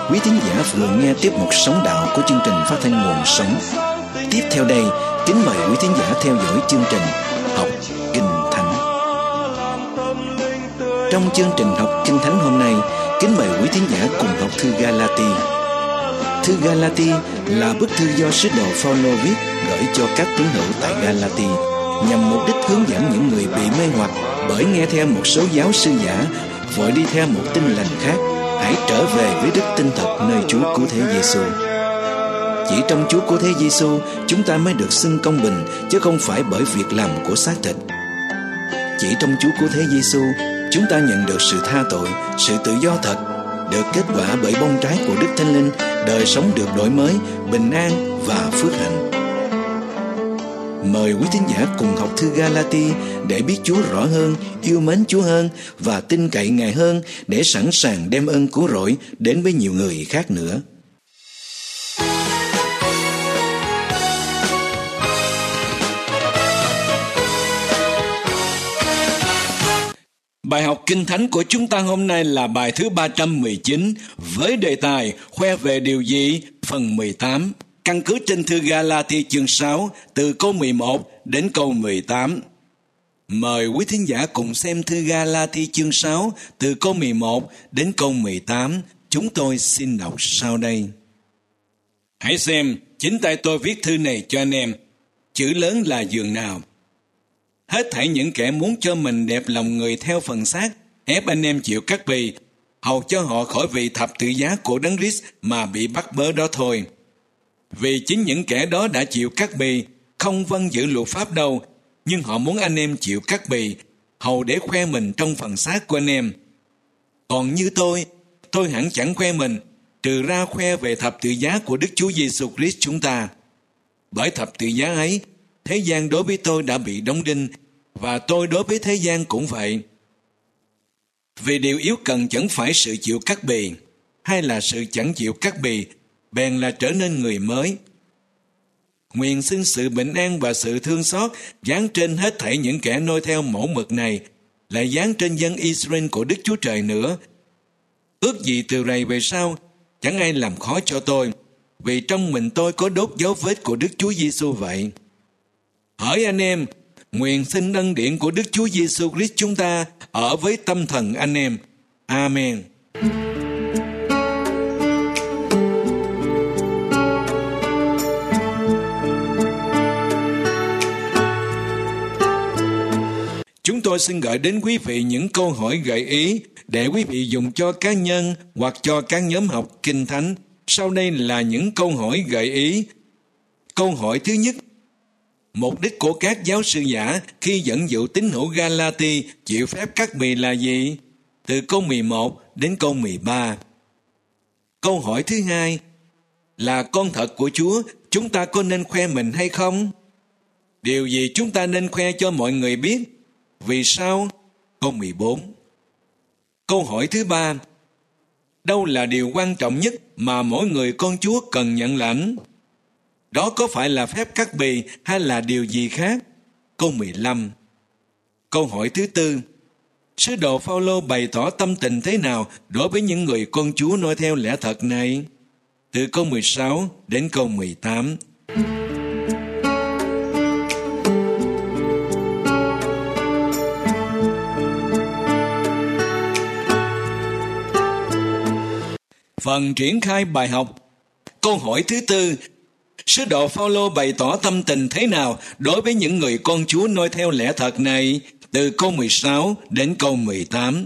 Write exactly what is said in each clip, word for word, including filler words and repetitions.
Quý thính giả vừa nghe tiếp một sóng đạo của chương trình phát thanh Nguồn Sống. Tiếp theo đây, kính mời quý thính giả theo dõi chương trình Học Kinh Thánh. Trong chương trình Học Kinh Thánh hôm nay, kính mời quý thính giả cùng học thư Galati. Thư Galati là bức thư do sứ đồ Phaolô viết gửi cho các tín hữu tại Galati, nhằm mục đích hướng dẫn những người bị mê hoặc bởi nghe theo một số giáo sư giả, vội đi theo một tin lành khác, hãy trở về với đức tin thật nơi Chúa Cứu Thế Giêsu. Chỉ trong Chúa Cứu Thế Giêsu chúng ta mới được xưng công bình, chứ không phải bởi việc làm của xác thịt. Chỉ trong Chúa Cứu Thế Giêsu chúng ta nhận được sự tha tội, sự tự do thật, được kết quả bởi bông trái của Đức Thánh Linh, đời sống được đổi mới, bình an và phước hạnh. Mời quý thính giả cùng học thư Galati để biết Chúa rõ hơn, yêu mến Chúa hơn và tin cậy Ngài hơn, để sẵn sàng đem ơn cứu rỗi đến với nhiều người khác nữa. Bài học Kinh Thánh của chúng ta hôm nay là bài thứ ba trăm mười chín với đề tài khoe về điều gì phần mười tám, căn cứ trên thư Galati chương sáu từ câu mười một đến câu mười tám. Mời quý thính giả cùng xem thư Galati chương sáu từ câu mười một đến câu mười tám. Chúng tôi xin đọc sau đây. Hãy xem, chính tay tôi viết thư này cho anh em, chữ lớn là giường nào. Hết thảy những kẻ muốn cho mình đẹp lòng người theo phần xác, ép anh em chịu cắt bì, hầu cho họ khỏi vì thập tự giá của Đấng Christ mà bị bắt bớ đó thôi. Vì chính những kẻ đó đã chịu cắt bì, không vâng giữ luật pháp đâu, nhưng họ muốn anh em chịu cắt bì, hầu để khoe mình trong phần xác của anh em. Còn như tôi, tôi hẳn chẳng khoe mình, trừ ra khoe về thập tự giá của Đức Chúa Giêsu Christ chúng ta. Bởi thập tự giá ấy, thế gian đối với tôi đã bị đóng đinh, và tôi đối với thế gian cũng vậy. Vì điều yếu cần chẳng phải sự chịu cắt bì, hay là sự chẳng chịu cắt bì, bèn là trở nên người mới. Nguyện xin sự bình an và sự thương xót giáng trên hết thảy những kẻ noi theo mẫu mực này, lại giáng trên dân Israel của Đức Chúa Trời nữa. Ước gì từ rày về sau, chẳng ai làm khó cho tôi, vì trong mình tôi có đốt dấu vết của Đức Chúa Giêsu vậy. Hỡi anh em, nguyện xin ân điển của Đức Chúa Giêsu Christ chúng ta ở với tâm thần anh em. Amen. Chúng tôi xin gửi đến quý vị những câu hỏi gợi ý để quý vị dùng cho cá nhân hoặc cho các nhóm học Kinh Thánh. Sau đây là những câu hỏi gợi ý. Câu hỏi thứ nhất: mục đích của các giáo sư giả khi dẫn dụ tín hữu Galati chịu phép cắt bì là gì? Từ câu mười một đến câu mười ba. Câu hỏi thứ hai: là con thật của Chúa, chúng ta có nên khoe mình hay không? Điều gì chúng ta nên khoe cho mọi người biết? Vì sao? Câu mười bốn. Câu hỏi thứ ba: đâu là điều quan trọng nhất mà mỗi người con Chúa cần nhận lãnh? Đó có phải là phép cắt bì hay là điều gì khác? Câu mười lăm. Câu hỏi thứ tư: sứ đồ Phaolô bày tỏ tâm tình thế nào đối với những người con Chúa noi theo lẽ thật này? Từ câu mười sáu đến câu mười tám. Phần triển khai bài học. Câu hỏi thứ tư: sứ đồ Phaolô bày tỏ tâm tình thế nào đối với những người con Chúa noi theo lẽ thật này? Từ câu mười sáu đến câu mười tám.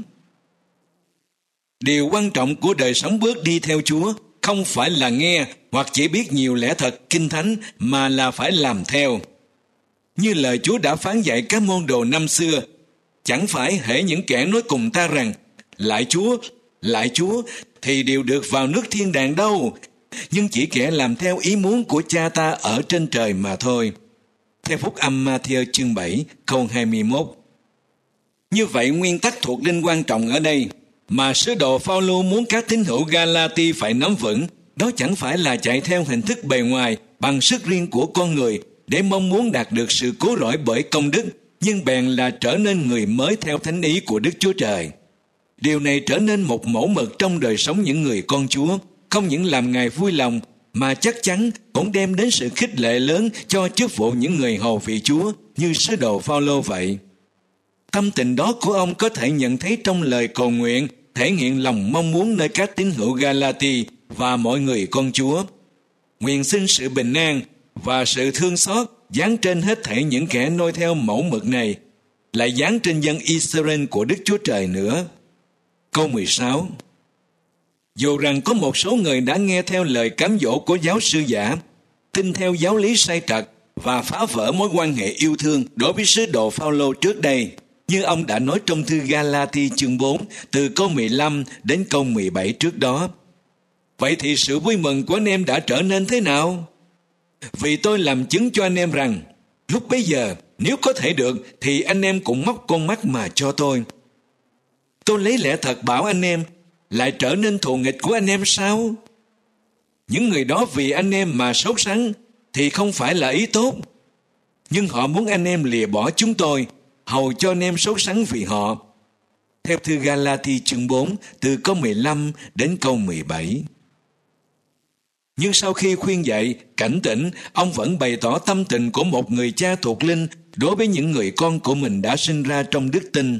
Điều quan trọng của đời sống bước đi theo Chúa không phải là nghe hoặc chỉ biết nhiều lẽ thật Kinh Thánh, mà là phải làm theo. Như lời Chúa đã phán dạy các môn đồ năm xưa, chẳng phải hễ những kẻ nói cùng ta rằng lại Chúa, lại Chúa thì đều được vào nước thiên đàng đâu, nhưng chỉ kẻ làm theo ý muốn của Cha ta ở trên trời mà thôi. Theo Phúc Âm Ma-thi-ơ chương bảy câu hai mươi mốt. Như vậy nguyên tắc thuộc linh quan trọng ở đây mà sứ đồ Phaolô muốn các tín hữu Galati phải nắm vững, đó chẳng phải là chạy theo hình thức bề ngoài bằng sức riêng của con người để mong muốn đạt được sự cứu rỗi bởi công đức, nhưng bèn là trở nên người mới theo thánh ý của Đức Chúa Trời. Điều này trở nên một mẫu mực trong đời sống những người con Chúa, không những làm Ngài vui lòng, mà chắc chắn cũng đem đến sự khích lệ lớn cho chức vụ những người hầu vị Chúa như sứ đồ Phao-lô vậy. Tâm tình đó của ông có thể nhận thấy trong lời cầu nguyện, thể hiện lòng mong muốn nơi các tín hữu Ga-la-ti và mọi người con Chúa. Nguyện xin sự bình an và sự thương xót giáng trên hết thảy những kẻ noi theo mẫu mực này, lại giáng trên dân Israel của Đức Chúa Trời nữa. Câu mười sáu. Dù rằng có một số người đã nghe theo lời cám dỗ của giáo sư giả, tin theo giáo lý sai trật và phá vỡ mối quan hệ yêu thương đối với sứ đồ Phao-lô trước đây, như ông đã nói trong thư Ga-la-ti chương bốn, từ câu mười lăm đến câu mười bảy trước đó. Vậy thì sự vui mừng của anh em đã trở nên thế nào? Vì tôi làm chứng cho anh em rằng, lúc bấy giờ, nếu có thể được, thì anh em cũng móc con mắt mà cho tôi. Tôi lấy lẽ thật bảo anh em, lại trở nên thù nghịch của anh em sao? Những người đó vì anh em mà sốt sắng, thì không phải là ý tốt. Nhưng họ muốn anh em lìa bỏ chúng tôi, hầu cho anh em sốt sắng vì họ. Theo thư Ga-la-ti chương bốn, từ câu mười lăm đến câu mười bảy. Nhưng sau khi khuyên dạy, cảnh tỉnh, ông vẫn bày tỏ tâm tình của một người cha thuộc linh đối với những người con của mình đã sinh ra trong đức tin.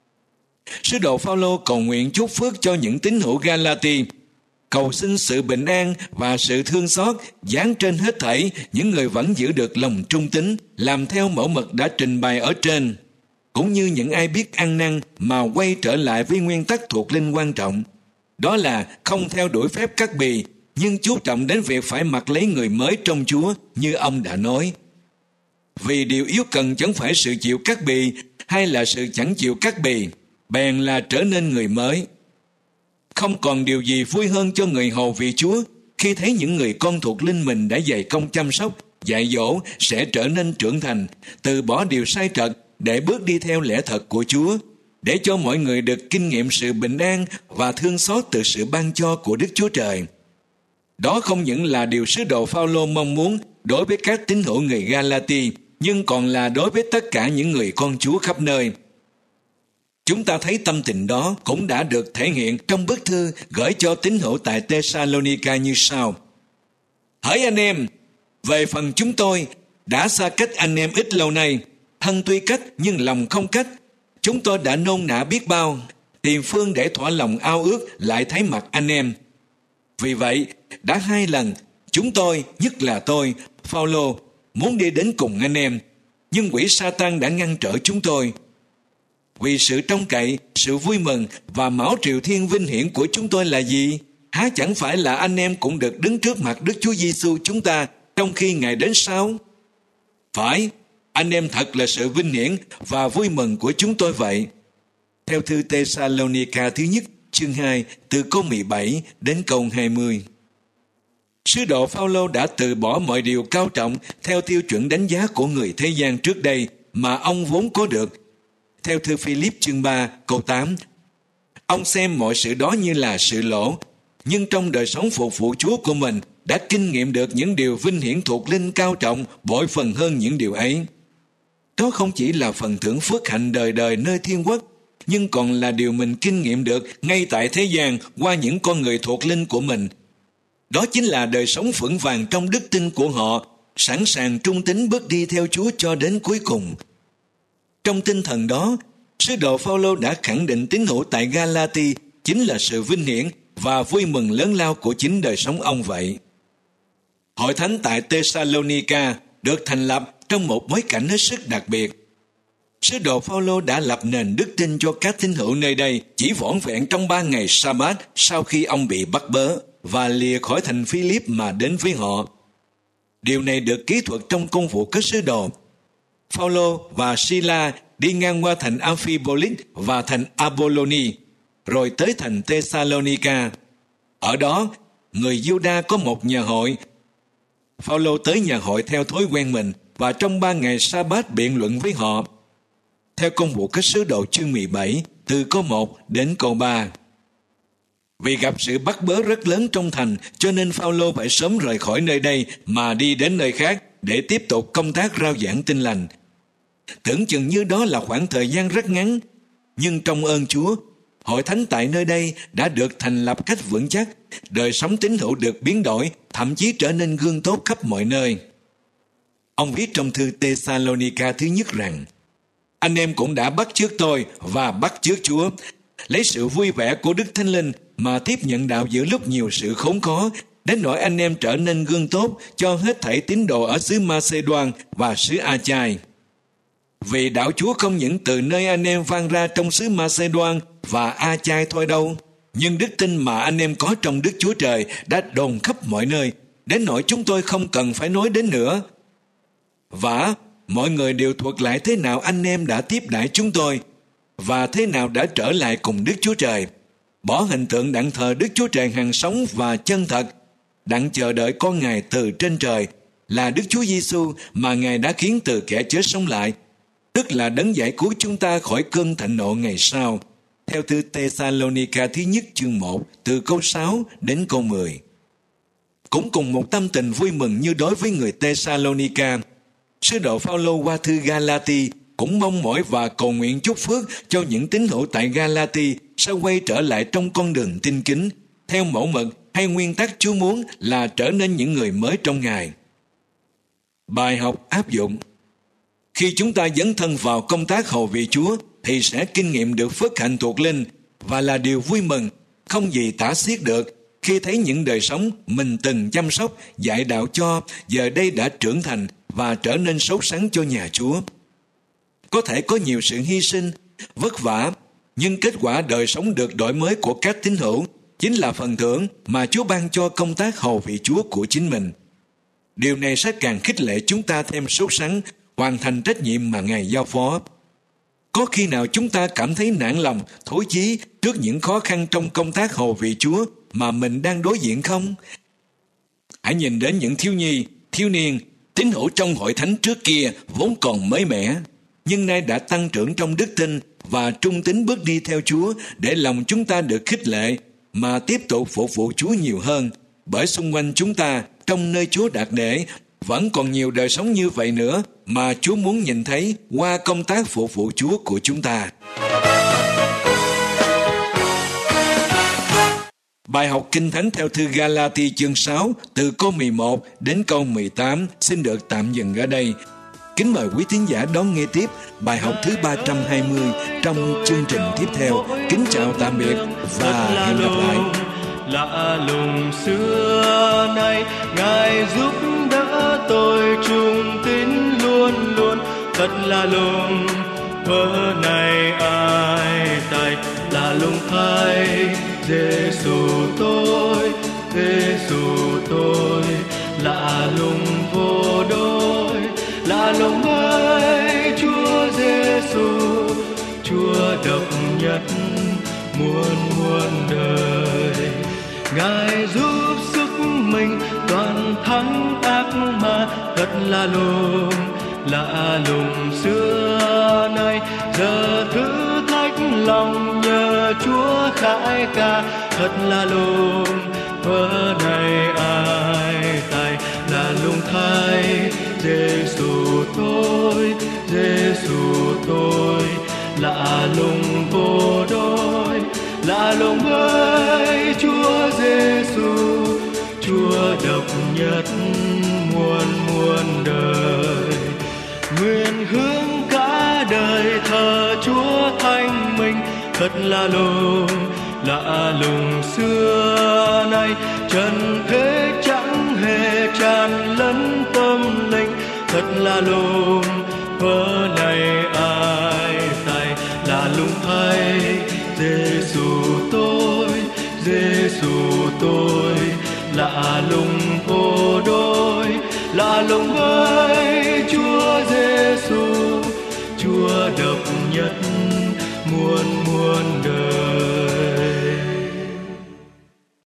Sứ đồ Phao-lô cầu nguyện chúc phước cho những tín hữu Ga-la-ti, cầu xin sự bình an và sự thương xót giáng trên hết thảy những người vẫn giữ được lòng trung tín, làm theo mẫu mực đã trình bày ở trên, cũng như những ai biết ăn năn mà quay trở lại với nguyên tắc thuộc linh quan trọng, đó là không theo đuổi phép cắt bì, nhưng chú trọng đến việc phải mặc lấy người mới trong Chúa như ông đã nói. Vì điều yếu cần chẳng phải sự chịu cắt bì hay là sự chẳng chịu cắt bì, bèn là trở nên người mới. Không còn điều gì vui hơn cho người hầu vị Chúa khi thấy những người con thuộc linh mình đã dày công chăm sóc, dạy dỗ sẽ trở nên trưởng thành, từ bỏ điều sai trật để bước đi theo lẽ thật của Chúa, để cho mọi người được kinh nghiệm sự bình an và thương xót từ sự ban cho của Đức Chúa Trời. Đó không những là điều sứ đồ Phao-lô mong muốn đối với các tín hữu người Ga-la-ti, nhưng còn là đối với tất cả những người con Chúa khắp nơi. Chúng ta thấy tâm tình đó cũng đã được thể hiện trong bức thư gửi cho tín hữu tại Thessalonica như sau. Hỡi anh em, về phần chúng tôi, đã xa cách anh em ít lâu nay, thân tuy cách nhưng lòng không cách. Chúng tôi đã nôn nã biết bao, tìm phương để thỏa lòng ao ước lại thấy mặt anh em. Vì vậy, đã hai lần, chúng tôi, nhất là tôi, Phao-lô, muốn đi đến cùng anh em, nhưng quỷ Sa-tan đã ngăn trở chúng tôi. Vì sự trông cậy, sự vui mừng và mão triều thiên vinh hiển của chúng tôi là gì? Há chẳng phải là anh em cũng được đứng trước mặt Đức Chúa Giêsu chúng ta trong khi Ngài đến sao? Phải, anh em thật là sự vinh hiển và vui mừng của chúng tôi vậy. Theo thư Thessalonica thứ nhất, chương hai, từ câu mười bảy đến câu hai mươi. Sứ đồ Phao-lô đã từ bỏ mọi điều cao trọng theo tiêu chuẩn đánh giá của người thế gian trước đây mà ông vốn có được. Theo thư Philip chương ba, câu tám, ông xem mọi sự đó như là sự lỗ, nhưng trong đời sống phục vụ Chúa của mình đã kinh nghiệm được những điều vinh hiển thuộc linh cao trọng bội phần hơn những điều ấy. Đó không chỉ là phần thưởng phước hạnh đời đời nơi thiên quốc, nhưng còn là điều mình kinh nghiệm được ngay tại thế gian qua những con người thuộc linh của mình. Đó chính là đời sống vững vàng trong đức tin của họ, sẵn sàng trung tín bước đi theo Chúa cho đến cuối cùng. Trong tinh thần đó, sứ đồ Phao-lô đã khẳng định tín hữu tại Ga-la-ti chính là sự vinh hiển và vui mừng lớn lao của chính đời sống ông vậy. Hội thánh tại Thessalonica được thành lập trong một bối cảnh hết sức đặc biệt. Sứ đồ Phao-lô đã lập nền đức tin cho các tín hữu nơi đây chỉ vỏn vẹn trong ba ngày sa-bát sau khi ông bị bắt bớ và lìa khỏi thành Philip mà đến với họ. Điều này được kỹ thuật trong công vụ các sứ đồ. Phao-lô và Si-la đi ngang qua thành Amphipolis và thành Apolloni, rồi tới thành Thessalonica. Ở đó, người Giu-đa có một nhà hội. Phao-lô tới nhà hội theo thói quen mình và trong ba ngày sa-bát biện luận với họ. Theo công vụ các sứ đồ chương mười bảy, từ câu một đến câu ba. Vì gặp sự bắt bớ rất lớn trong thành, cho nên Phao-lô phải sớm rời khỏi nơi đây mà đi đến nơi khác để tiếp tục công tác rao giảng tin lành. Tưởng chừng như đó là khoảng thời gian rất ngắn, nhưng trong ơn Chúa, Hội thánh tại nơi đây đã được thành lập cách vững chắc, đời sống tín hữu được biến đổi, thậm chí trở nên gương tốt khắp mọi nơi. Ông viết trong thư Thessalonica thứ nhất rằng, anh em cũng đã bắt chước tôi và bắt chước Chúa, lấy sự vui vẻ của Đức Thánh Linh mà tiếp nhận đạo giữa lúc nhiều sự khốn khó, đến nỗi anh em trở nên gương tốt cho hết thảy tín đồ ở xứ Ma-xê-đoan và xứ A-chai. Vì đạo Chúa không những từ nơi anh em vang ra trong xứ Ma-xê-đoan và A-chai thôi đâu, nhưng đức tin mà anh em có trong Đức Chúa Trời đã đồn khắp mọi nơi, đến nỗi chúng tôi không cần phải nói đến nữa. Và mọi người đều thuật lại thế nào anh em đã tiếp đãi chúng tôi và thế nào đã trở lại cùng Đức Chúa Trời, bỏ hình tượng đặng thờ Đức Chúa Trời hằng sống và chân thật, đặng chờ đợi con Ngài từ trên trời là Đức Chúa Giêsu mà Ngài đã khiến từ kẻ chết sống lại, tức là đấng giải cứu chúng ta khỏi cơn thịnh nộ ngày sau. Theo thư Thessalonica thứ nhất chương một, từ câu sáu đến câu mười. Cũng cùng một tâm tình vui mừng như đối với người Thessalonica, sứ đồ Phao-lô qua thư Ga-la-ti cũng mong mỏi và cầu nguyện chúc phước cho những tín hữu tại Ga-la-ti sẽ quay trở lại trong con đường tin kính, theo mẫu mực hay nguyên tắc Chúa muốn là trở nên những người mới trong Ngài. Bài học áp dụng. Khi chúng ta dấn thân vào công tác hầu vị Chúa thì sẽ kinh nghiệm được phước hạnh thuộc linh và là điều vui mừng, không gì tả xiết được khi thấy những đời sống mình từng chăm sóc, dạy đạo cho giờ đây đã trưởng thành và trở nên sốt sắng cho nhà Chúa. Có thể có nhiều sự hy sinh, vất vả, nhưng kết quả đời sống được đổi mới của các tín hữu chính là phần thưởng mà Chúa ban cho công tác hầu vị Chúa của chính mình. Điều này sẽ càng khích lệ chúng ta thêm sốt sắng, hoàn thành trách nhiệm mà Ngài giao phó. Có khi nào chúng ta cảm thấy nản lòng, thối chí trước những khó khăn trong công tác hầu vị Chúa mà mình đang đối diện không? Hãy nhìn đến những thiếu nhi, thiếu niên, tín hữu trong hội thánh trước kia vốn còn mới mẻ, nhưng nay đã tăng trưởng trong đức tin và trung tín bước đi theo Chúa, để lòng chúng ta được khích lệ mà tiếp tục phục vụ Chúa nhiều hơn, bởi xung quanh chúng ta trong nơi Chúa đặt để vẫn còn nhiều đời sống như vậy nữa mà Chúa muốn nhìn thấy qua công tác phục vụ Chúa của chúng ta. Bài học Kinh Thánh theo thư Ga-la-ti chương sáu từ câu mười một đến câu mười tám xin được tạm dừng ở đây. Kính mời quý tín giả đón nghe tiếp bài học thứ ba trăm hai mươi trong chương trình tiếp theo. Kính chào tạm biệt và hẹn gặp lại. Lạ lùng xưa nay Ngài giúp đỡ tôi trung tín luôn luôn, thật là lùng vỡ này ai tay là lùng thay Giêsu tôi, Giêsu tôi lạ lùng vô đối, lạ lùng ơi Chúa Giêsu, Chúa độc nhất muôn muôn đời. Ngài giúp sức mình toàn thắng ác ma, thật là lùng lạ lùng xưa nay giờ thử thách lòng nhờ Chúa khải ca, thật là lùng vỡ này ai tay là lùng thay Giêsu tôi, Giêsu tôi lạ lùng vô đối, lạ lùng ơi Chúa Giêsu, Chúa độc nhất muôn muôn đời. Nguyện hướng cả đời thờ Chúa thanh minh, thật là lùng lạ lùng xưa nay trần thế chẳng hề tràn lẫn tâm linh, thật là lùng vỡ này ai tay là lùng thay Giêsu tôi, Giêsu tôi lạ lùng vô đối, lạ lùng ơi